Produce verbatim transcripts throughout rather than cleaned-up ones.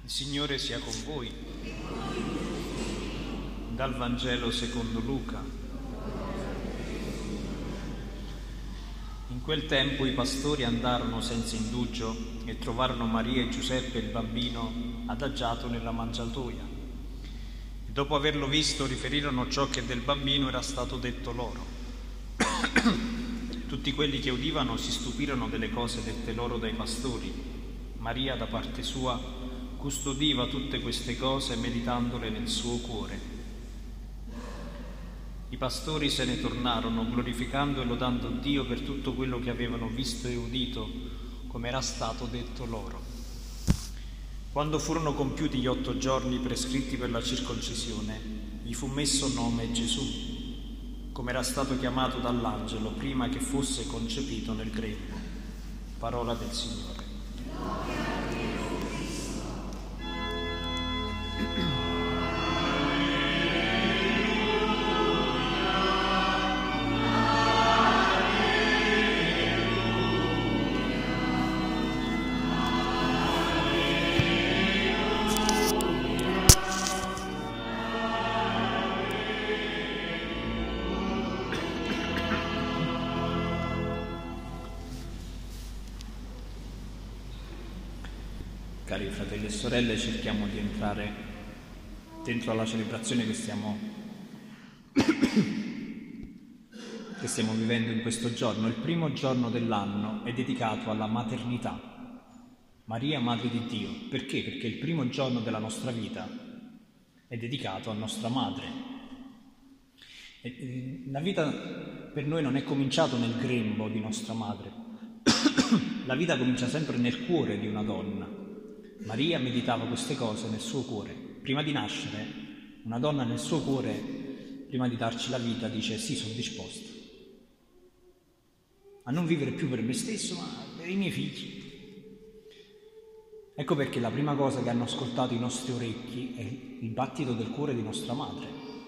Il Signore sia con voi. Dal Vangelo secondo Luca. In quel tempo i pastori andarono senza indugio e trovarono Maria e Giuseppe e il bambino adagiato nella mangiatoia. E dopo averlo visto riferirono ciò che del bambino era stato detto loro. Tutti quelli che udivano si stupirono delle cose dette loro dai pastori. Maria, da parte sua, custodiva tutte queste cose meditandole nel suo cuore. I pastori se ne tornarono glorificando e lodando Dio per tutto quello che avevano visto e udito, come era stato detto loro. Quando furono compiuti gli otto giorni prescritti per la circoncisione, gli fu messo nome Gesù, come era stato chiamato dall'angelo prima che fosse concepito nel grembo. Parola del Signore. Cari fratelli e sorelle, cerchiamo di entrare dentro alla celebrazione che stiamo, che stiamo vivendo in questo giorno. Il primo giorno dell'anno è dedicato alla maternità. Maria, Madre di Dio. Perché? Perché il primo giorno della nostra vita è dedicato a nostra madre. E la vita per noi non è cominciata nel grembo di nostra madre. La vita comincia sempre nel cuore di una donna. Maria meditava queste cose nel suo cuore. Prima di nascere, una donna nel suo cuore, prima di darci la vita, dice: sì, sono disposta a non vivere più per me stesso, ma per i miei figli. Ecco perché la prima cosa che hanno ascoltato i nostri orecchi è il battito del cuore di nostra madre.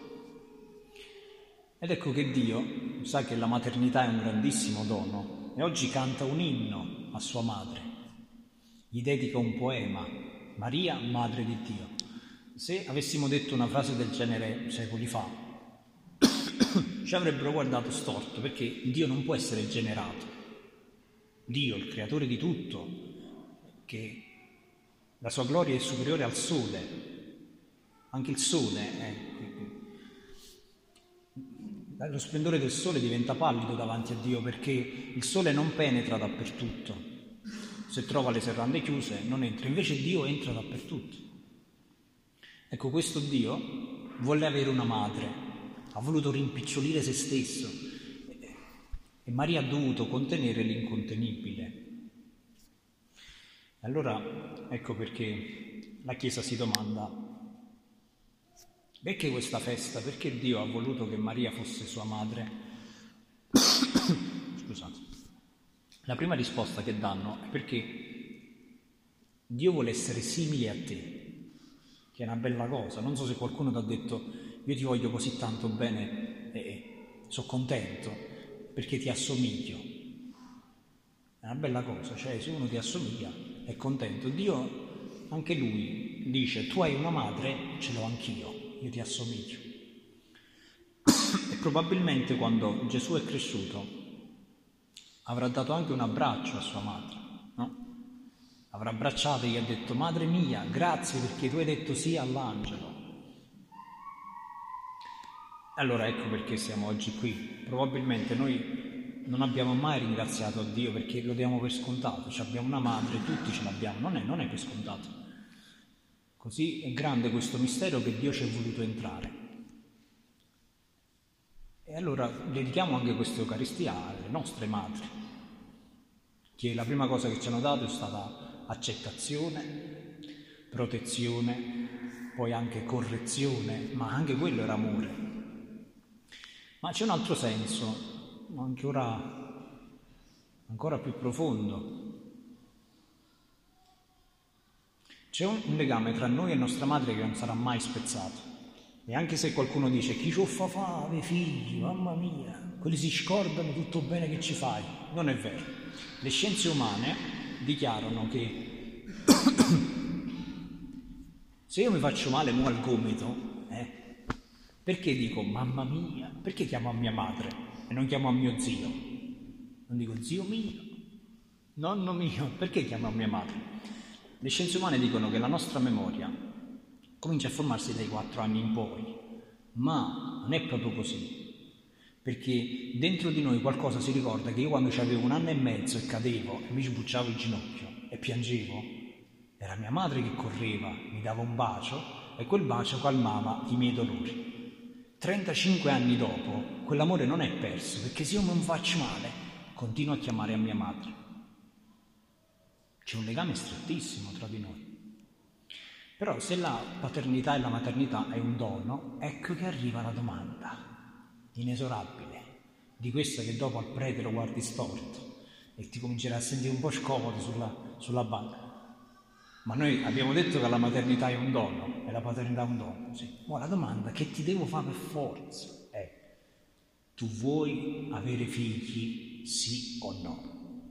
Ed ecco che Dio sa che la maternità è un grandissimo dono e oggi canta un inno a sua madre. Gli dedica un poema, Maria, Madre di Dio. Se avessimo detto una frase del genere secoli fa, ci avrebbero guardato storto, perché Dio non può essere generato. Dio, il creatore di tutto, che la sua gloria è superiore al sole, anche il sole, è, lo splendore del sole diventa pallido davanti a Dio, perché il sole non penetra dappertutto. Se trova le serrande chiuse non entra, invece Dio entra dappertutto. Ecco, questo Dio volle avere una madre, ha voluto rimpicciolire se stesso e Maria ha dovuto contenere l'incontenibile. Allora ecco perché la Chiesa si domanda: perché questa festa? Perché Dio ha voluto che Maria fosse sua madre? Scusate. La prima risposta che danno è perché Dio vuole essere simile a te, che è una bella cosa. Non so se qualcuno ti ha detto: io ti voglio così tanto bene e sono contento perché ti assomiglio. È una bella cosa, cioè se uno ti assomiglia è contento. Dio, anche lui, dice: tu hai una madre, ce l'ho anch'io, io ti assomiglio. E probabilmente quando Gesù è cresciuto avrà dato anche un abbraccio a sua madre, no? Avrà abbracciato e gli ha detto: madre mia, grazie perché tu hai detto sì all'angelo. Allora ecco perché siamo oggi qui. Probabilmente noi non abbiamo mai ringraziato Dio perché lo diamo per scontato. Cioè, abbiamo una madre, tutti ce l'abbiamo, non è, non è per scontato. Così è grande questo mistero che Dio ci è voluto entrare. E allora dedichiamo anche questa Eucaristia alle nostre madri, che la prima cosa che ci hanno dato è stata accettazione, protezione, poi anche correzione, ma anche quello era amore. Ma c'è un altro senso, ancora, ancora più profondo. C'è un, un legame tra noi e nostra madre che non sarà mai spezzato. E anche se qualcuno dice: chi ci fa fare figli, mamma mia, quelli si scordano tutto bene che ci fai, non è vero. Le scienze umane dichiarano che Se io mi faccio male mo al gomito, eh, perché dico mamma mia? Perché chiamo a mia madre e non chiamo a mio zio? Non dico zio mio, nonno mio, perché chiamo a mia madre? Le scienze umane dicono che la nostra memoria comincia a formarsi dai quattro anni in poi, ma non è proprio così. Perché dentro di noi qualcosa si ricorda che io quando avevo un anno e mezzo e cadevo e mi sbucciavo il ginocchio e piangevo, era mia madre che correva, mi dava un bacio e quel bacio calmava i miei dolori. trentacinque anni dopo quell'amore non è perso, perché se io non faccio male continuo a chiamare a mia madre. C'è un legame strettissimo tra di noi. Però se la paternità e la maternità è un dono, ecco che arriva la domanda inesorabile, di questa che dopo al prete lo guardi storto e ti comincerai a sentire un po' scomodo sulla, sulla banca. Ma noi abbiamo detto che la maternità è un dono e la paternità è un dono, sì. Ma la domanda che ti devo fare per forza è: tu vuoi avere figli, sì o no?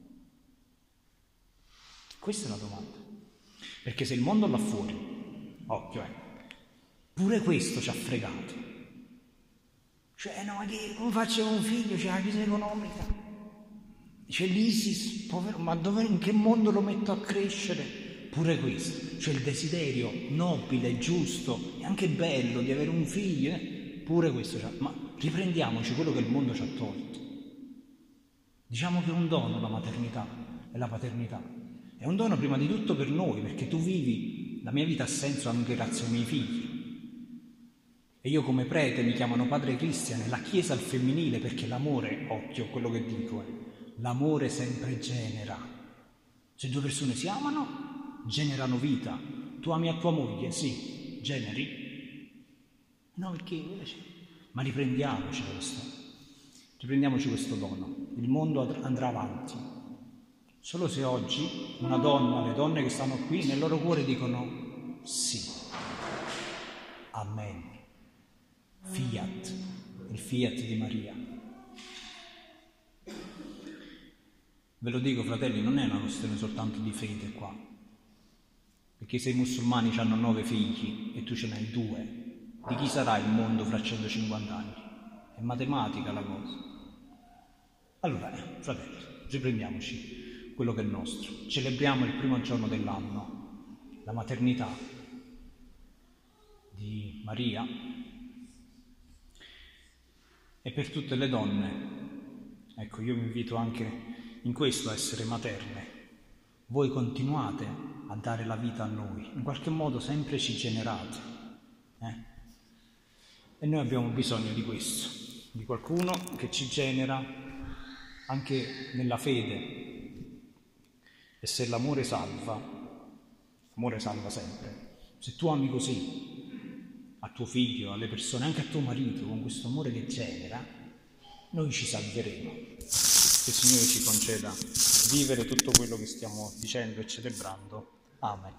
Questa è la domanda. Perché se il mondo là fuori, occhio, eh, pure questo ci ha fregato. Cioè, no, ma che, come faccio un figlio? C'è la crisi economica, c'è l'ISIS, povero, ma dove, in che mondo lo metto a crescere? Pure questo, c'è il desiderio nobile, giusto e anche bello di avere un figlio, eh? Pure questo, cioè, ma riprendiamoci quello che il mondo ci ha tolto. Diciamo che è un dono la maternità e la paternità. È un dono prima di tutto per noi, perché tu vivi, la mia vita ha senso anche grazie ai miei figli. E io come prete mi chiamano padre cristiano, la Chiesa al femminile, perché l'amore, occhio, quello che dico è, l'amore sempre genera. Se due persone si amano, generano vita. Tu ami a tua moglie? Sì. Generi? No, perché invece... Ma riprendiamoci questo. Riprendiamoci questo dono. Il mondo andrà avanti. Solo se oggi una donna, le donne che stanno qui, nel loro cuore dicono sì. Amen. Fiat, il fiat di Maria. Ve lo dico, fratelli, non è una questione soltanto di fede qua, perché se i musulmani hanno nove figli e tu ce n'hai due, di chi sarà il mondo fra centocinquanta anni? È matematica la cosa. Allora, eh, fratelli, riprendiamoci quello che è nostro. Celebriamo il primo giorno dell'anno, la maternità di Maria. E per tutte le donne, ecco, io vi invito anche in questo a essere materne. Voi continuate a dare la vita a noi, in qualche modo sempre ci generate. Eh? E noi abbiamo bisogno di questo, di qualcuno che ci genera anche nella fede. E se l'amore salva, l'amore salva sempre. Se tu ami così a tuo figlio, alle persone, anche a tuo marito, con questo amore che genera, noi ci salveremo. Che il Signore ci conceda vivere tutto quello che stiamo dicendo e celebrando. Amen.